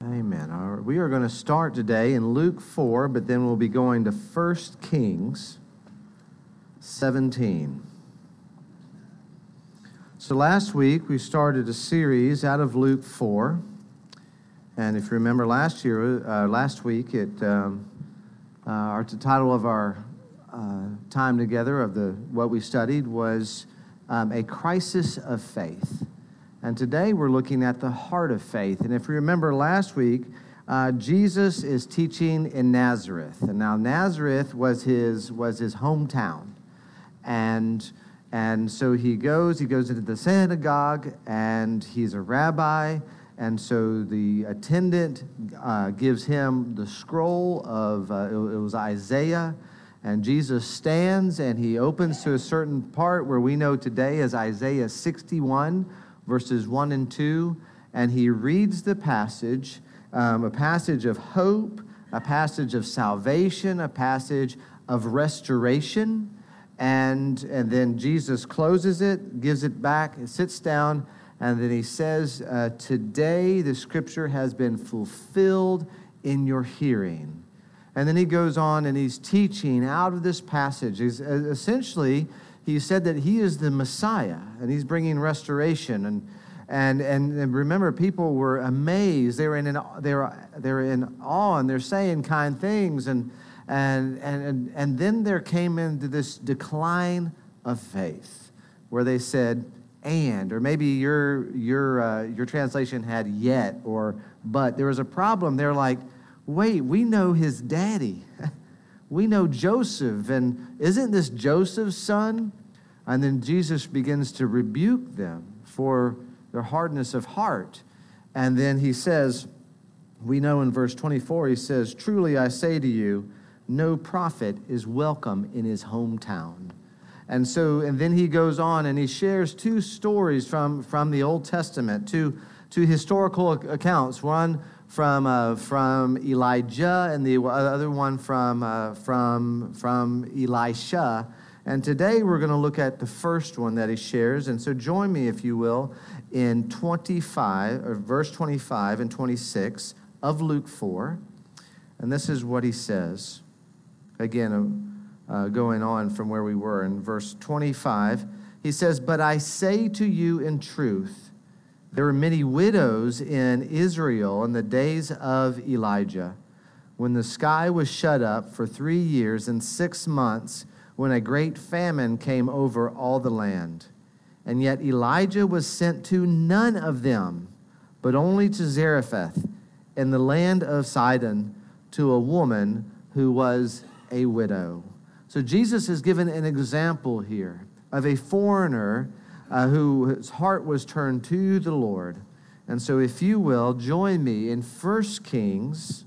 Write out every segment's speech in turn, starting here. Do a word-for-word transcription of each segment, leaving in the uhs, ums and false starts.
Amen. All right. We are going to start today in Luke four, but then we'll be going to First Kings seventeen. So last week we started a series out of Luke four, and if you remember last year, uh, last week, it um, uh, our the title of our uh, time together of the what we studied was um, a crisis of faith. And today we're looking at the heart of faith. And if you remember last week, uh, Jesus is teaching in Nazareth. And now Nazareth was his was his hometown. And and so he goes, he goes into the synagogue, and he's a rabbi. And so the attendant uh, gives him the scroll of, uh, it, it was Isaiah. And Jesus stands and he opens to a certain part where we know today as Isaiah sixty-one, verses one and two, and he reads the passage, um, a passage of hope, a passage of salvation, a passage of restoration, and, and then Jesus closes it, gives it back, sits down, and then he says, uh, today the scripture has been fulfilled in your hearing. And then he goes on and he's teaching out of this passage. He's uh, essentially... He said that he is the Messiah, and he's bringing restoration. And and and, and remember, people were amazed. They were in an, they were they were in awe, and they're saying kind things. And and and and, and then there came into this decline of faith, where they said, "And," or maybe your your uh, your translation had "yet" or "but." There was a problem. They're like, "Wait, we know his daddy." We know Joseph, and isn't this Joseph's son? And then Jesus begins to rebuke them for their hardness of heart. And then he says, we know in verse twenty-four, he says, truly I say to you, no prophet is welcome in his hometown. And so, and then he goes on and he shares two stories from, from the Old Testament, two, two historical accounts. One from uh, from Elijah, and the other one from uh, from from Elisha. And today we're going to look at the first one that he shares. And so join me, if you will, in twenty-five, or verse twenty-five and twenty-six of Luke four. And this is what he says. Again, uh, going on from where we were in verse twenty-five, he says, "But I say to you in truth, there were many widows in Israel in the days of Elijah, when the sky was shut up for three years and six months, when a great famine came over all the land. And yet Elijah was sent to none of them, but only to Zarephath in the land of Sidon, to a woman who was a widow." So Jesus is given an example here of a foreigner Uh, whose heart was turned to the Lord. And so if you will, join me in First Kings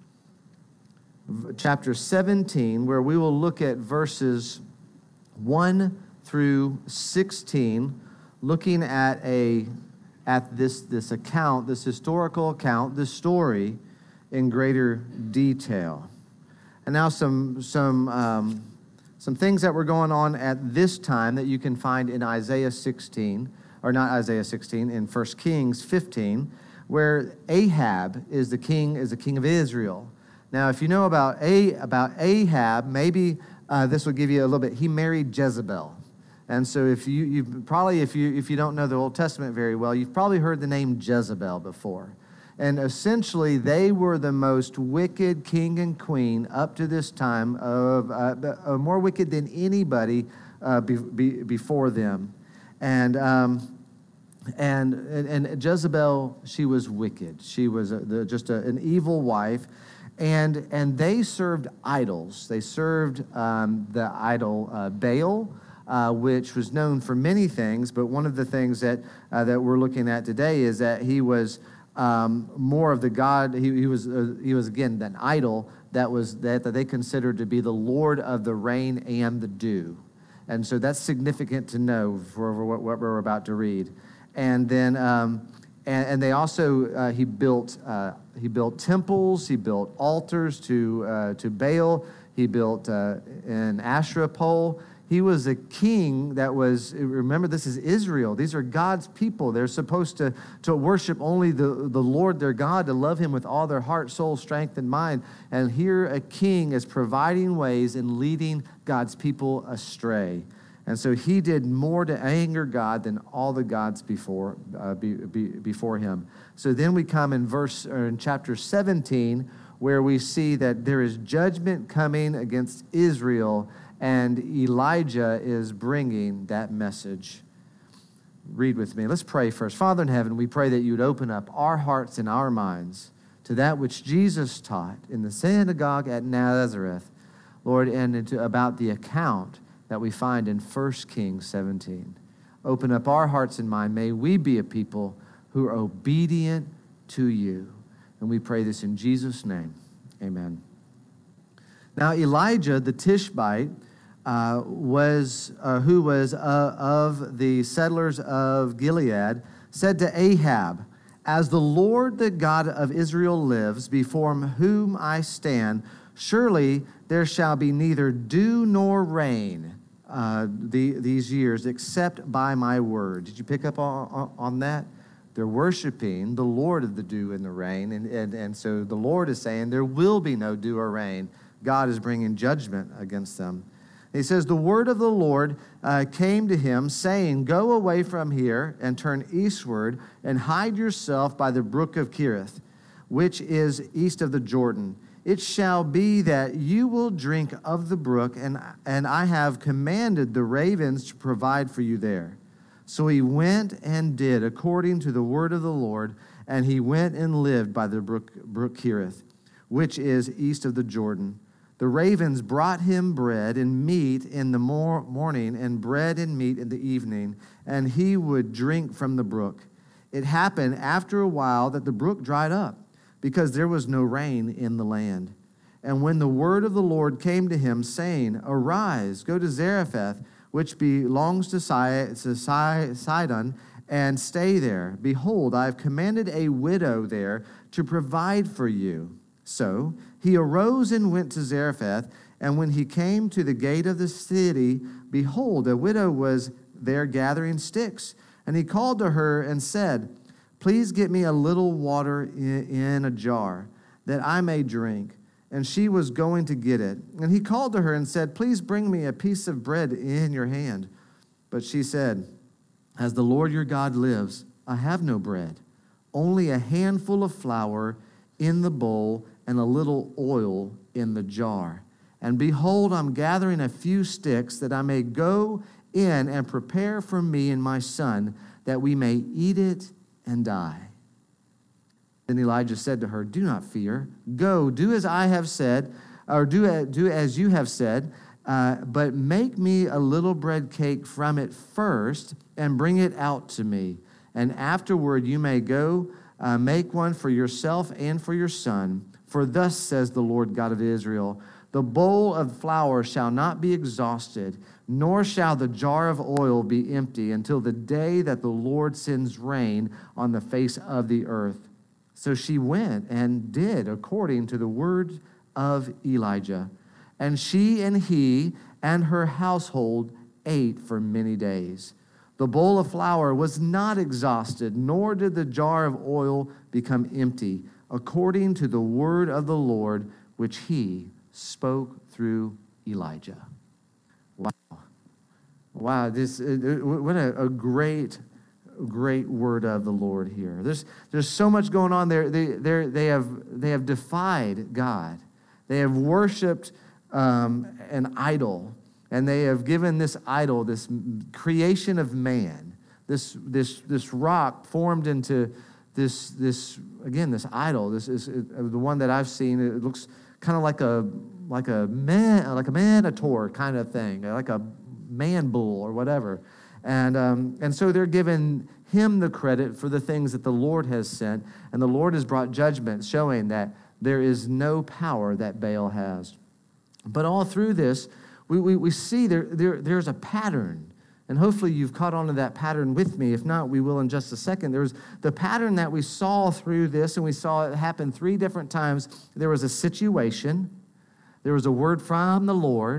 chapter seventeen, where we will look at verses one through sixteen, looking at a at this, this account, this historical account, this story in greater detail. And now some some um, Some things that were going on at this time that you can find in Isaiah sixteen, or not Isaiah sixteen, in First Kings fifteen, where Ahab is the king, is the king of Israel. Now, if you know about a about Ahab, maybe uh, this will give you a little bit. He married Jezebel, and so if you you probably if you if you don't know the Old Testament very well, you've probably heard the name Jezebel before. And essentially, they were the most wicked king and queen up to this time, of uh, uh, more wicked than anybody uh, be, be, before them. And, um, and and and Jezebel, she was wicked. She was a, the, just a, an evil wife, and and they served idols. They served um, the idol uh, Baal, uh, which was known for many things. But one of the things that uh, that we're looking at today is that he was Um, more of the God. He, he was uh, he was again an idol that was that, that they considered to be the Lord of the rain and the dew, and so that's significant to know for, for what, what we're about to read. And then um, and, and they also uh, he built uh, he built temples, he built altars to uh, to Baal, he built uh, an Asherah pole. He was a king that was, remember, this is Israel. These are God's people. They're supposed to, to worship only the, the Lord their God, to love him with all their heart, soul, strength, and mind. And here a king is providing ways and leading God's people astray. And so he did more to anger God than all the gods before, uh, be, be, before him. So then we come in verse, or in chapter seventeen, where we see that there is judgment coming against Israel, and Elijah is bringing that message. Read with me. Let's pray first. Father in heaven, we pray that you would open up our hearts and our minds to that which Jesus taught in the synagogue at Nazareth, Lord, and into, about the account that we find in First Kings seventeen. Open up our hearts and mind. May we be a people who are obedient to you. And we pray this in Jesus' name. Amen. Now, Elijah the Tishbite, Uh, was uh, who was uh, of the settlers of Gilead, said to Ahab, "As the Lord, the God of Israel, lives, before whom I stand, surely there shall be neither dew nor rain uh, the, these years, except by my word." Did you pick up on, on that? They're worshiping the Lord of the dew and the rain, and, and, and so the Lord is saying there will be no dew or rain. God is bringing judgment against them. He says, "The word of the Lord uh, came to him, saying, Go away from here and turn eastward and hide yourself by the brook of Kerith, which is east of the Jordan. It shall be that you will drink of the brook, and, and I have commanded the ravens to provide for you there." So he went and did according to the word of the Lord, and he went and lived by the brook, brook Kerith, which is east of the Jordan. The ravens brought him bread and meat in the mor- morning and bread and meat in the evening, and he would drink from the brook. It happened after a while that the brook dried up, because there was no rain in the land. And when the word of the Lord came to him, saying, "Arise, go to Zarephath, which belongs to Sidon, and stay there. Behold, I have commanded a widow there to provide for you." So he arose and went to Zarephath, and when he came to the gate of the city, behold, a widow was there gathering sticks. And he called to her and said, "Please get me a little water in a jar, that I may drink." And she was going to get it. And he called to her and said, "Please bring me a piece of bread in your hand." But she said, "As the Lord your God lives, I have no bread, only a handful of flour in the bowl and a little oil in the jar. And behold, I'm gathering a few sticks that I may go in and prepare for me and my son, that we may eat it and die." Then Elijah said to her, "Do not fear. Go, do as I have said, or do, do as you have said, uh, but make me a little bread cake from it first, and bring it out to me. And afterward you may go uh, make one for yourself and for your son. For thus says the Lord God of Israel, the bowl of flour shall not be exhausted, nor shall the jar of oil be empty, until the day that the Lord sends rain on the face of the earth." So she went and did according to the word of Elijah. And she and he and her household ate for many days. The bowl of flour was not exhausted, nor did the jar of oil become empty, according to the word of the Lord, which he spoke through Elijah. Wow. Wow, this what a, a great, great word of the Lord here. There's there's so much going on there. They they they have they have defied God. They have worshipped um, an idol, and they have given this idol, this creation of man, this this this rock formed into this this again this idol. This is the one that I've seen. It looks kind of like a like a man like a minotaur kind of thing, like a man bull or whatever. And um, and so they're giving him the credit for the things that the Lord has sent, and the Lord has brought judgment, showing that there is no power that Baal has. But all through this, we we, we see there, there there's a pattern, and hopefully you've caught on to that pattern with me. If not, we will in just a second. There's the pattern that we saw through this, and we saw it happen three different times. There was a situation, there was a word from the Lord,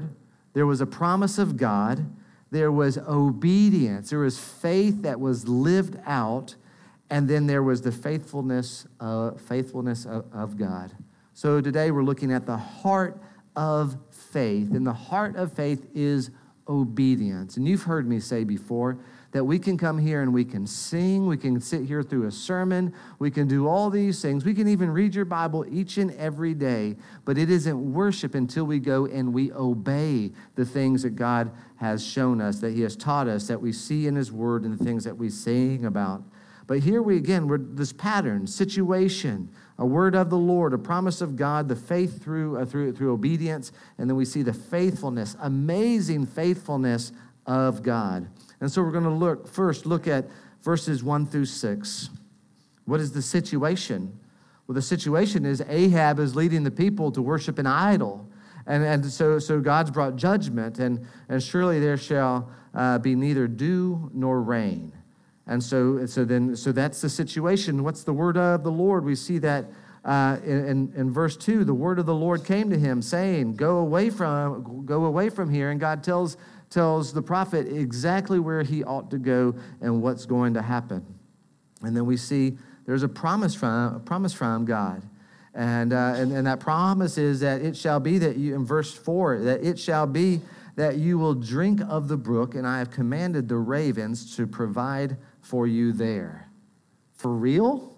There was a promise of God. There was obedience. There was faith that was lived out. And then there was the faithfulness, uh, faithfulness of, of God. So today we're looking at the heart of faith. And the heart of faith is obedience. And you've heard me say before that we can come here and we can sing, we can sit here through a sermon, we can do all these things. We can even read your Bible each and every day, but it isn't worship until we go and we obey the things that God has shown us, that he has taught us, that we see in his word and the things that we sing about. But here we, again, we're this pattern, situation, a word of the Lord, a promise of God, the faith through, uh, through, through obedience, and then we see the faithfulness, amazing faithfulness of God. And so we're going to look first, look at verses one through six. What is the situation? Well, the situation is Ahab is leading the people to worship an idol. And, and so, so God's brought judgment, and, and surely there shall uh, be neither dew nor rain. And so, so then, so that's the situation. What's the word of the Lord? We see that uh, in, in verse two. The word of the Lord came to him, saying, "Go away from, go away from here." And God tells tells the prophet exactly where he ought to go and what's going to happen. And then we see there's a promise from a promise from God, and uh, and and that promise is that it shall be that you, in verse four, that it shall be that you will drink of the brook, and I have commanded the ravens to provide for you there. For real?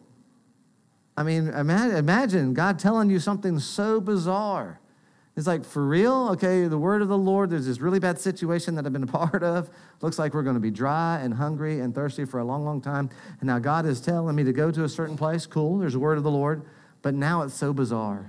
I mean, imagine, imagine God telling you something so bizarre. It's like, for real? Okay, the word of the Lord, there's this really bad situation that I've been a part of. Looks like we're going to be dry and hungry and thirsty for a long, long time. And now God is telling me to go to a certain place. Cool, there's a word of the Lord. But now it's so bizarre.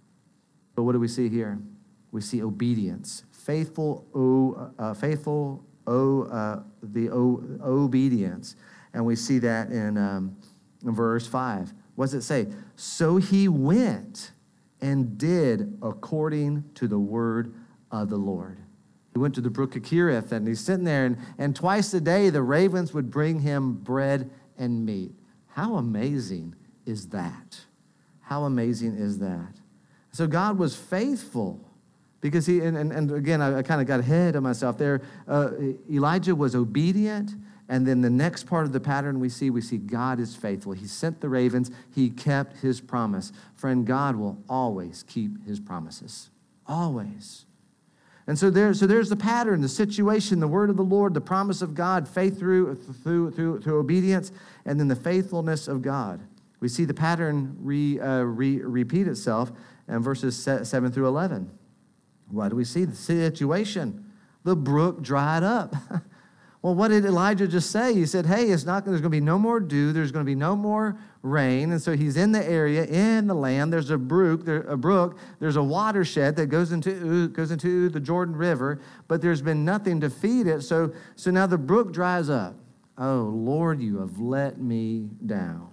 But what do we see here? We see obedience. Faithful, oh, uh, faithful, oh, uh, the oh, obedience. And we see that in, um, in verse five. What does it say? So he went and did according to the word of the Lord. He went to the brook of Cherith, and he's sitting there, and, and twice a day the ravens would bring him bread and meat. How amazing is that? How amazing is that? So God was faithful because he, and, and, and again, I, I kind of got ahead of myself there. Uh, Elijah was obedient. And then the next part of the pattern we see, we see God is faithful. He sent the ravens. He kept his promise. Friend, God will always keep his promises. Always. And so, there, so there's the pattern, the situation, the word of the Lord, the promise of God, faith through, through, through, through obedience, and then the faithfulness of God. We see the pattern re, uh, re, repeat itself in verses seven through eleven. What do we see? The situation. The brook dried up. Well, what did Elijah just say? He said, hey, it's not, there's going to be no more dew. There's going to be no more rain. And so he's in the area, in the land. There's a brook, there, a brook. There's a watershed that goes into, goes into the Jordan River, but there's been nothing to feed it. So, so now the brook dries up. Oh, Lord, you have let me down.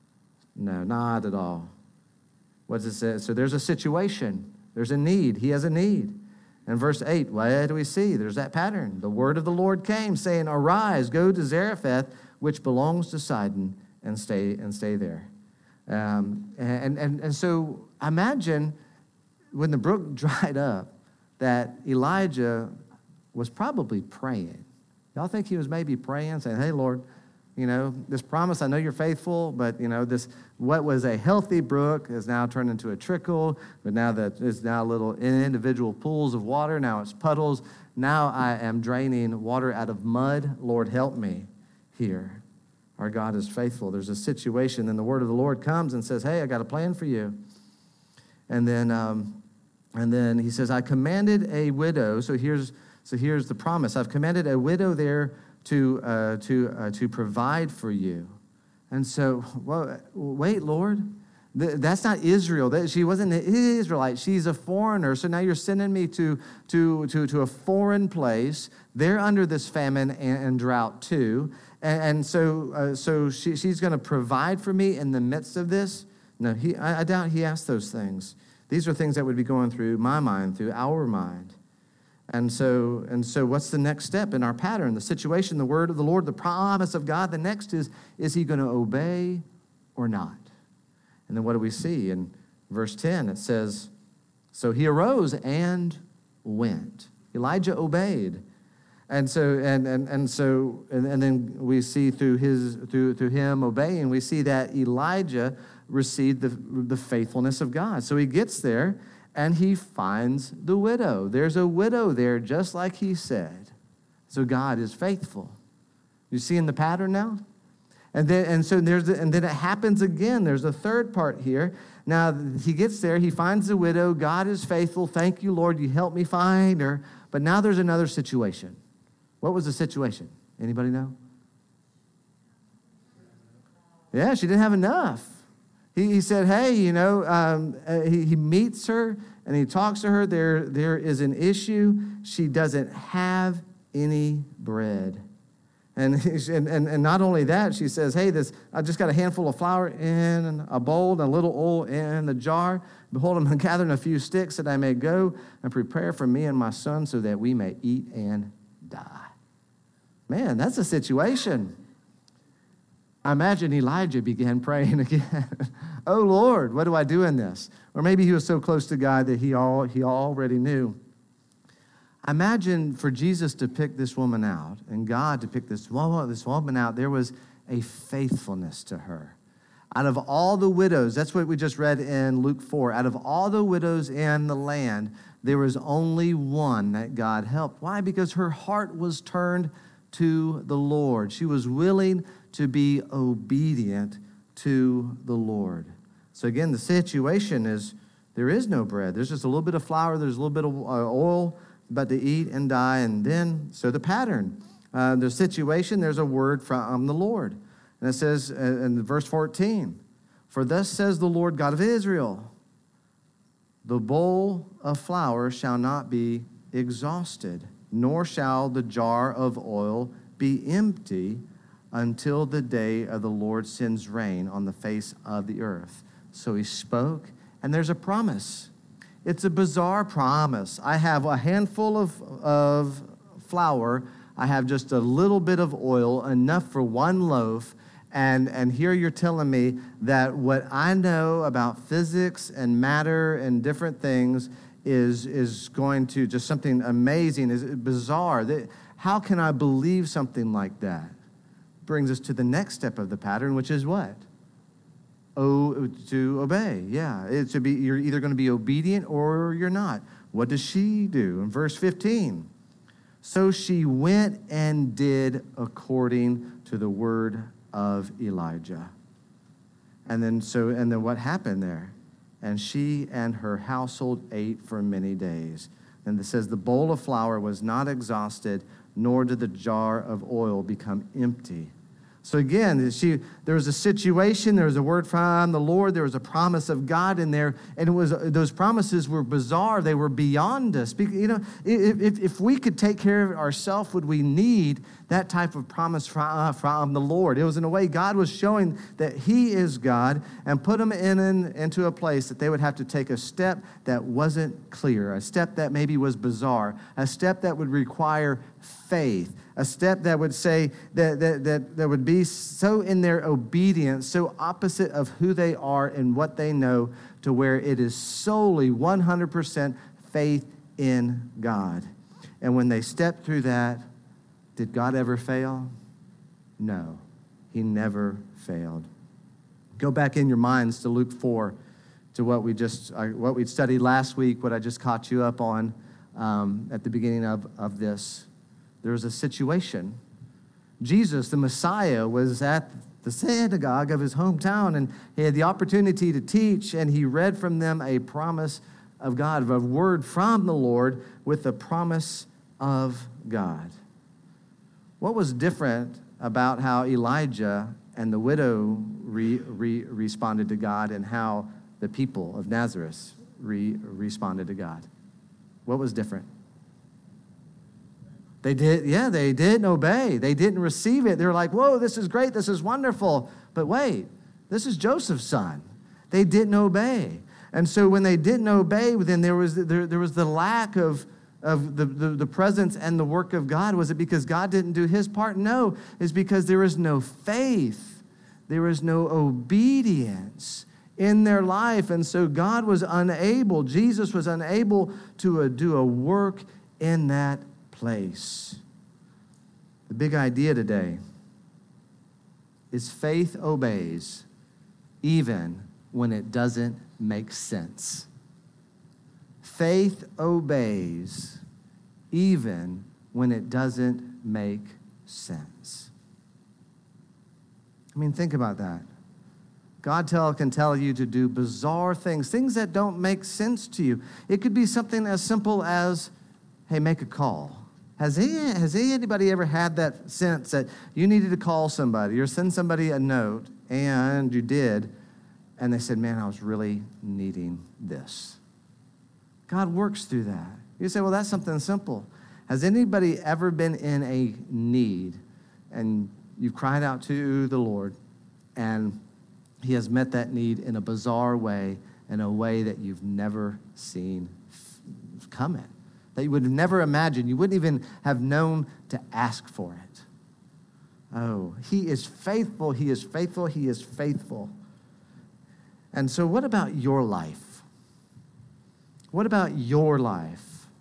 No, not at all. What does it say? So there's a situation. There's a need. He has a need. In verse eight, what do we see? There's that pattern. The word of the Lord came, saying, arise, go to Zarephath, which belongs to Sidon, and stay and stay there. Um, and, and, and so imagine when the brook dried up that Elijah was probably praying. Y'all think he was maybe praying, saying, hey, Lord, you know, this promise, I know you're faithful, but, you know, this, what was a healthy brook has now turned into a trickle, but now that is now little individual pools of water. Now it's puddles. Now I am draining water out of mud. Lord, help me here. Our God is faithful. There's a situation, and the word of the Lord comes and says, hey, I got a plan for you. And then, um, and then he says, I commanded a widow. So here's, so here's the promise. I've commanded a widow there to uh, to uh, to provide for you. And so, well, wait, Lord, Th- that's not Israel. That, she wasn't an Israelite. She's a foreigner. So now you're sending me to to to, to a foreign place. They're under this famine and, and drought too. And, and so uh, so she, she's going to provide for me in the midst of this. No, he I, I doubt he asked those things. These are things that would be going through my mind, through our mind. And so, and so what's the next step in our pattern? The situation, the word of the Lord, the promise of God. The next is, is he going to obey or not? And then what do we see? In verse ten, it says, so he arose and went. Elijah obeyed. And so, and and and so, and, and then we see through his through through him obeying, we see that Elijah received the the faithfulness of God. So he gets there and he finds the widow. There's a widow there, just like he said. So God is faithful. You seeing the pattern now? And then and so there's the, and then it happens again. There's a third part here. Now he gets there, he finds the widow. God is faithful. Thank you, Lord. You helped me find her. But now there's another situation. What was the situation? Anybody know? Yeah, she didn't have enough. He, he said, hey, you know, um, uh, he, he meets her and he talks to her. There, there is an issue. She doesn't have any bread. And, and, and, and not only that, she says, hey, this I just got a handful of flour in a bowl and a little oil in the jar. Behold, I'm gathering a few sticks that I may go and prepare for me and my son so that we may eat and die. Man, that's a situation. I imagine Elijah began praying again. Oh, Lord, what do I do in this? Or maybe he was so close to God that he all he already knew. I imagine for Jesus to pick this woman out and God to pick this woman, this woman out, there was a faithfulness to her. Out of all the widows, that's what we just read in Luke four, out of all the widows in the land, there was only one that God helped. Why? Because her heart was turned to the Lord. She was willing to be obedient to the Lord. So again, the situation is there is no bread. There's just a little bit of flour. There's a little bit of uh, oil, but to eat and die. And then, so the pattern, uh, the situation, there's a word from the Lord. And it says in verse fourteen, for thus says the Lord God of Israel, the bowl of flour shall not be exhausted, nor shall the jar of oil be empty until the day of the Lord sends rain on the face of the earth. So he spoke, and there's a promise. It's a bizarre promise. I have a handful of, of flour. I have just a little bit of oil, enough for one loaf. And, and here you're telling me that what I know about physics and matter and different things is, is going to just something amazing, is bizarre. How can I believe something like that? Brings us to the next step of the pattern, which is what? Oh, to obey. Yeah, it should be, you're either going to be obedient or you're not. What does she do? In verse fifteen, so she went and did according to the word of Elijah. And then so and then what happened there? And she and her household ate for many days. And it says the bowl of flour was not exhausted, nor did the jar of oil become empty. So again, she, there was a situation, there was a word from the Lord, there was a promise of God in there, and it was those promises were bizarre. They were beyond us. You know, if, if we could take care of it ourselves, would we need that type of promise from, uh, from the Lord? It was in a way God was showing that he is God and put them in, in into a place that they would have to take a step that wasn't clear, a step that maybe was bizarre, a step that would require faith, a step that would say that, that that that would be so in their obedience, so opposite of who they are and what they know, to where it is solely one hundred percent faith in God. And when they stepped through that, did God ever fail? No, he never failed. Go back in your minds to Luke four, to what we just uh, what we studied last week, what I just caught you up on um, at the beginning of, of this. There was a situation. Jesus, the Messiah, was at the synagogue of his hometown, and he had the opportunity to teach, and he read from them a promise of God, a word from the Lord with the promise of God. What was different about how Elijah and the widow re, re, responded to God and how the people of Nazareth re, responded to God? What was different? They did, yeah, they didn't obey. They didn't receive it. They were like, whoa, this is great. This is wonderful. But wait, this is Joseph's son. They didn't obey. And so when they didn't obey, then there was there, there was the lack of, of the, the, the presence and the work of God. Was it because God didn't do his part? No, it's because there was no faith. There was no obedience in their life. And so God was unable, Jesus was unable to uh, do a work in that place. The big idea today is faith obeys even when it doesn't make sense. Faith obeys even when it doesn't make sense. I mean, think about that. God tell, can tell you to do bizarre things, things that don't make sense to you. It could be something as simple as, hey, make a call. Has, he, has anybody ever had that sense that you needed to call somebody or send somebody a note, and you did, and they said, man, I was really needing this? God works through that. You say, well, that's something simple. Has anybody ever been in a need, and you've cried out to the Lord, and he has met that need in a bizarre way, in a way that you've never seen coming, that you would have never imagined. You wouldn't even have known to ask for it. Oh, he is faithful, he is faithful, he is faithful. And so what about your life? What about your life?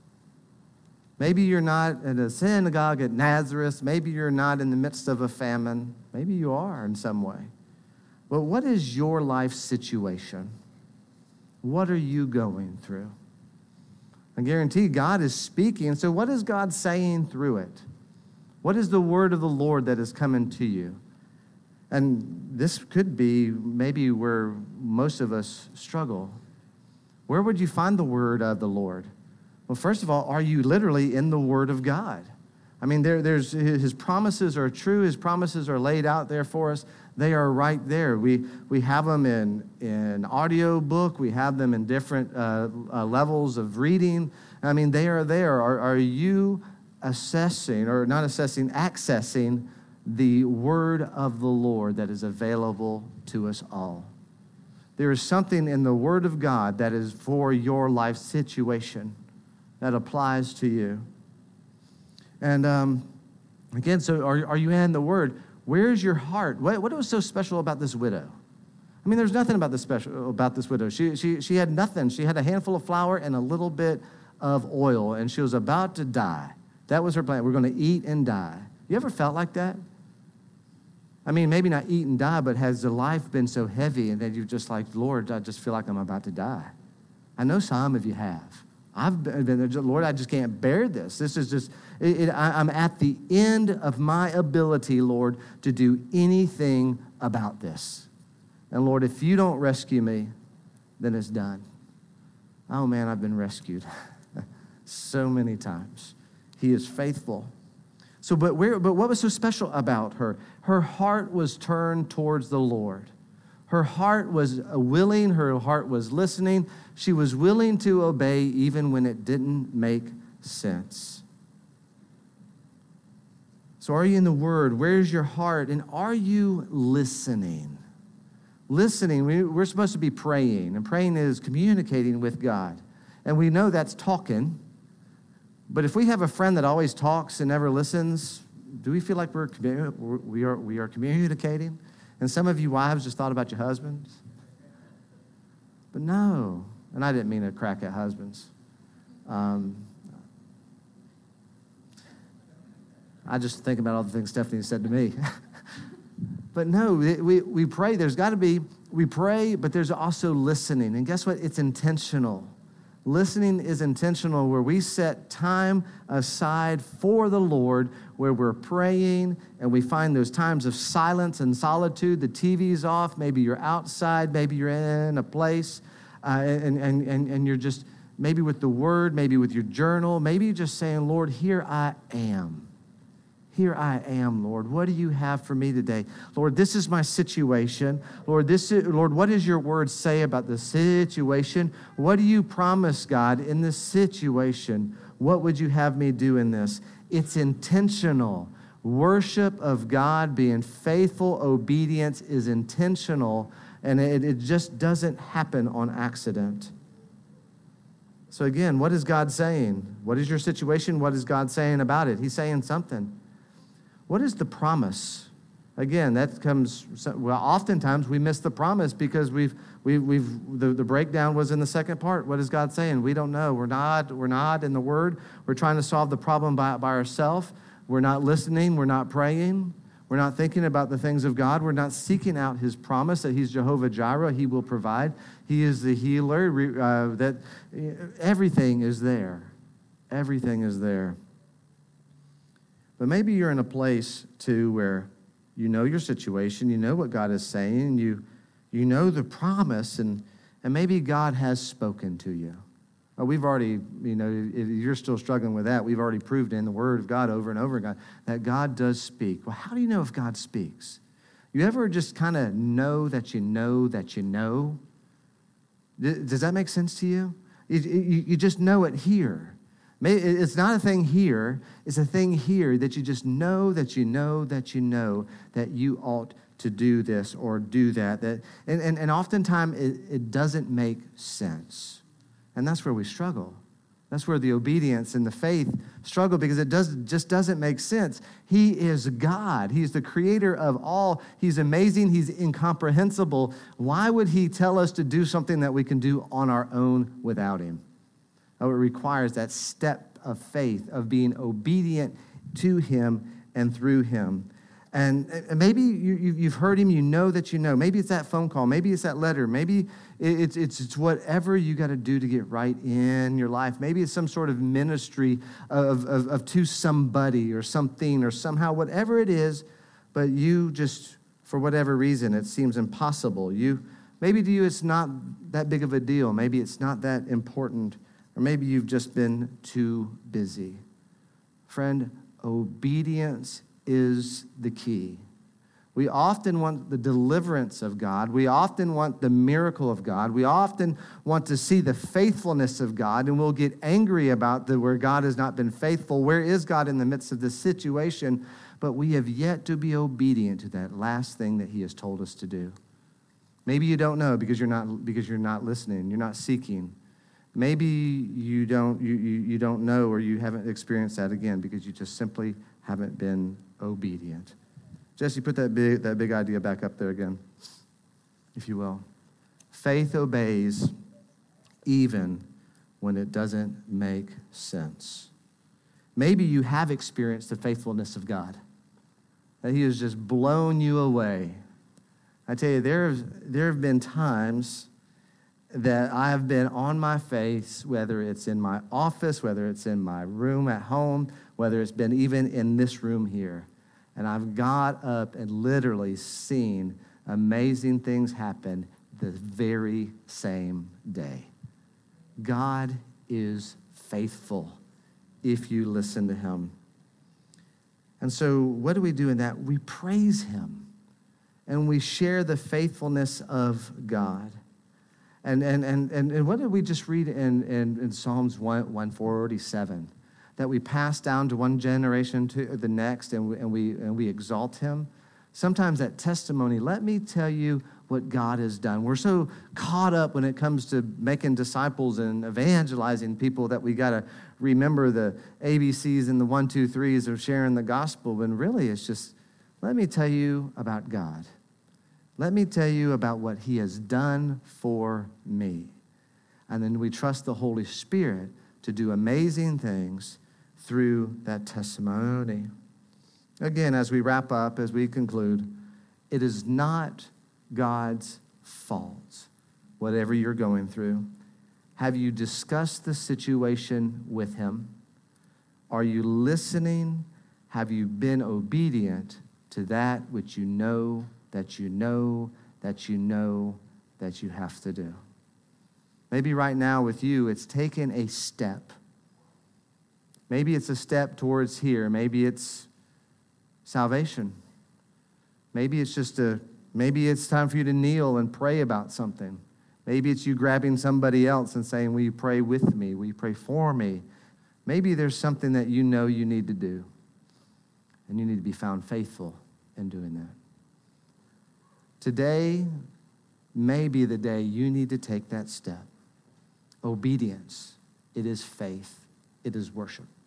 Maybe you're not at a synagogue at Nazareth. Maybe you're not in the midst of a famine. Maybe you are in some way. But what is your life situation? What are you going through? I guarantee God is speaking. So what is God saying through it? What is the word of the Lord that is coming to you? And this could be maybe where most of us struggle. Where would you find the word of the Lord? Well, first of all, are you literally in the word of God? I mean, there, there's his promises are true. His promises are laid out there for us. They are right there. We we have them in in audio book. We have them in different uh, uh, levels of reading. I mean, they are there. Are, are you assessing, or not assessing, accessing the word of the Lord that is available to us all? There is something in the word of God that is for your life situation that applies to you. And um, again, so are, are you in the word? Where's your heart? What, what was so special about this widow? I mean, there's nothing about this special about this widow. She, she, she had nothing. She had a handful of flour and a little bit of oil, and she was about to die. That was her plan. We're going to eat and die. You ever felt like that? I mean, maybe not eat and die, but has the life been so heavy and that you're just like, Lord, I just feel like I'm about to die? I know some of you have. I've been there, Lord, I just can't bear this. This is just, it, it, I, I'm at the end of my ability, Lord, to do anything about this. And Lord, if you don't rescue me, then it's done. Oh man, I've been rescued so many times. He is faithful. So, but where, but what was so special about her? Her heart was turned towards the Lord. Her heart was willing, her heart was listening. She was willing to obey even when it didn't make sense. So are you in the Word? Where's your heart? And are you listening? Listening, we, we're supposed to be praying, and praying is communicating with God. And we know that's talking, but if we have a friend that always talks and never listens, do we feel like we're, we are, we are communicating? And some of you wives just thought about your husbands. But no, and I didn't mean to crack at husbands. Um, I just think about all the things Stephanie said to me. But no, we, we pray. There's got to be, we pray, but there's also listening. And guess what? It's intentional. Listening is intentional, where we set time aside for the Lord, where we're praying and we find those times of silence and solitude. The T V's off. Maybe you're outside. Maybe you're in a place uh, and, and, and, and you're just maybe with the word, maybe with your journal. Maybe you're just saying, Lord, here I am. Here I am, Lord. What do you have for me today? Lord, this is my situation. Lord, this is, Lord, what does your word say about the situation? What do you promise, God, in this situation? What would you have me do in this? It's intentional. Worship of God, being faithful, obedience is intentional, and it, it just doesn't happen on accident. So again, what is God saying? What is your situation? What is God saying about it? He's saying something. What is the promise? Again, that comes, well, oftentimes we miss the promise because we've, we, we've, the, the breakdown was in the second part. What is God saying? We don't know. We're not, we're not in the Word. We're trying to solve the problem by, by ourselves. We're not listening. We're not praying. We're not thinking about the things of God. We're not seeking out His promise that He's Jehovah Jireh. He will provide. He is the healer. Uh, that everything is there. Everything is there. But maybe you're in a place, too, where you know your situation, you know what God is saying, you you know the promise, and, and maybe God has spoken to you. Oh, we've already, you know, if you're still struggling with that, we've already proved in the Word of God over and over again that God does speak. Well, how do you know if God speaks? You ever just kind of know that you know that you know? Does that make sense to you? You, you? you just know it here. It's not a thing here. It's a thing here that you just know that you know that you know that you ought to do this or do that. that and, and, and oftentimes it, it doesn't make sense. And that's where we struggle. That's where the obedience and the faith struggle because it does, just doesn't make sense. He is God. He's the creator of all. He's amazing. He's incomprehensible. Why would He tell us to do something that we can do on our own without Him? Oh, it requires that step of faith, of being obedient to Him and through Him. And maybe you've heard Him, you know that you know. Maybe it's that phone call. Maybe it's that letter. Maybe it's, it's, it's whatever you got to do to get right in your life. Maybe it's some sort of ministry of, of, of to somebody or something or somehow, whatever it is, but you just, for whatever reason, it seems impossible. You Maybe to you it's not that big of a deal. Maybe it's not that important. Or maybe you've just been too busy. Friend, obedience is the key. We often want the deliverance of God. We often want the miracle of God. We often want to see the faithfulness of God, and we'll get angry about the, where God has not been faithful. Where is God in the midst of this situation? But we have yet to be obedient to that last thing that He has told us to do. Maybe you don't know because you're not, because you're not listening. You're not seeking. Maybe you don't you, you, you don't know or you haven't experienced that again because you just simply haven't been obedient. Jesse, put that big that big idea back up there again, if you will. Faith obeys even when it doesn't make sense. Maybe you have experienced the faithfulness of God, that He has just blown you away. I tell you, there there have been times that I have been on my face, whether it's in my office, whether it's in my room at home, whether it's been even in this room here. And I've got up and literally seen amazing things happen the very same day. God is faithful if you listen to Him. And so what do we do in that? We praise Him and we share the faithfulness of God. And and and and what did we just read in, in, in Psalms one forty-seven? That we pass down to one generation to the next, and we, and we and we exalt Him. Sometimes that testimony, let me tell you what God has done. We're so caught up when it comes to making disciples and evangelizing people that we got to remember the A B Cs and the one, two, threes of sharing the gospel. When really it's just, let me tell you about God. Let me tell you about what He has done for me. And then we trust the Holy Spirit to do amazing things through that testimony. Again, as we wrap up, as we conclude, it is not God's fault, whatever you're going through. Have you discussed the situation with Him? Are you listening? Have you been obedient to that which you know that you know, that you know, that you have to do? Maybe right now with you, it's taken a step. Maybe it's a step towards here. Maybe it's salvation. Maybe it's just a, maybe it's time for you to kneel and pray about something. Maybe it's you grabbing somebody else and saying, will you pray with me? Will you pray for me? Maybe there's something that you know you need to do, and you need to be found faithful in doing that. Today may be the day you need to take that step. Obedience, it is faith, it is worship.